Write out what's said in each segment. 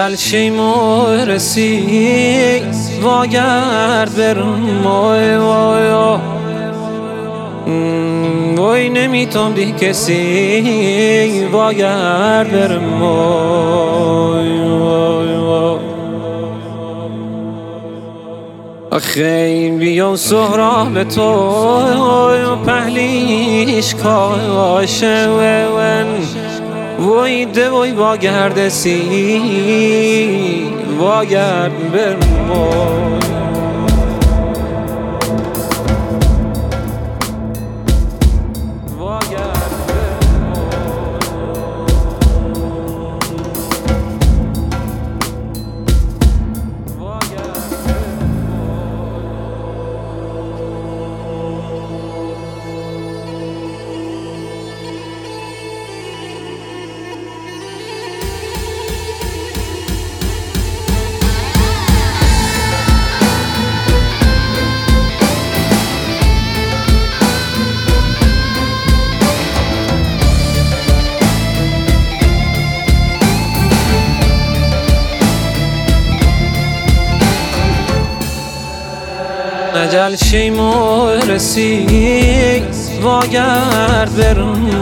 نجل شیمو رسی واگرد برم وای نمیتونم دی کسی واگرد برم آخه بیام سهراب تو پهلیش کاشه وای ده وای واگرد سی واگرد برم نجل شیمو رسی واگرد برم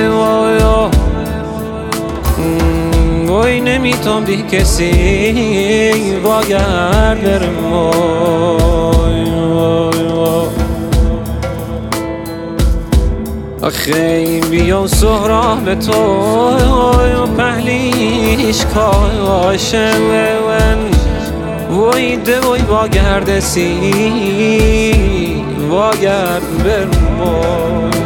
وای نمیتونم دی کسی واگرد برم آخه بیام سهراب تو پهلیش کاشه وای ده وای واگرد سی واگرد برم